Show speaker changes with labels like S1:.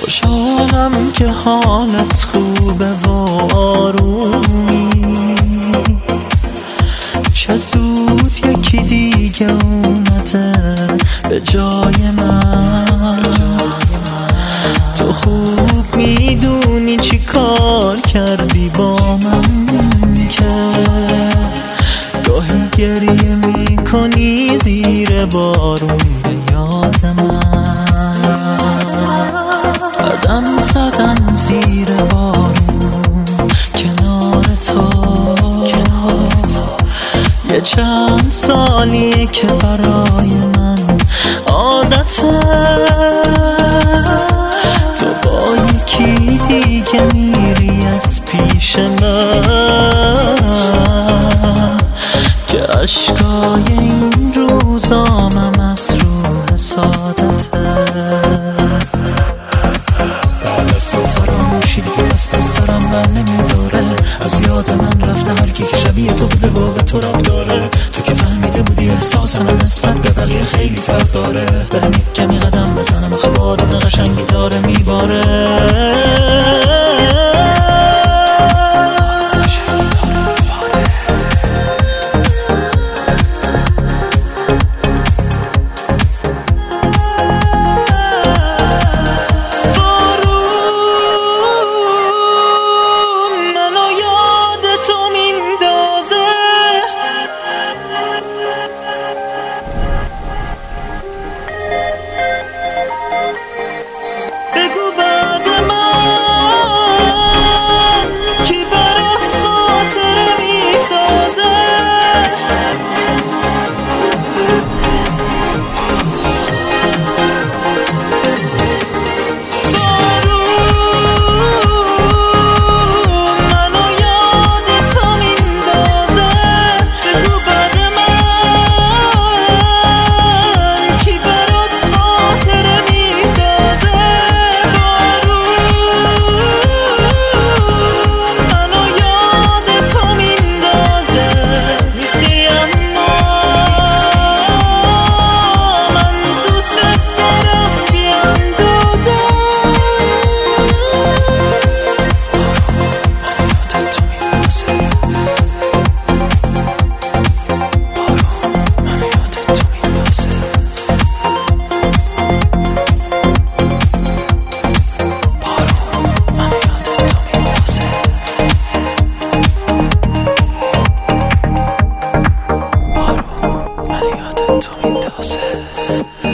S1: خوشحالم که حالت خوبه و آرومی، چه زود یکی دیگه اومده به جای من. تو خوب میدونی چی کار کردی با من که گاهی گریه میکنی زیر بارون به یاد من. قدم زدن زیر بارون کنار تو یه چند سالیه که برای من عادته. تو با یکی دیگه میری از پیش من که اشکای این روزامم از روح سادته. بعد از تو فراموشی دیگه دست سرم من نمیداره، از یاد من رفته هر کی که شبیه تو بوده و به تو رب داره. تو که فهمیده بودی احساس من نسبت به بقیه خیلی فرق داره. برم یک کمی قدم بزنم آخه بارون قشنگی داره میباره.
S2: تو میندازه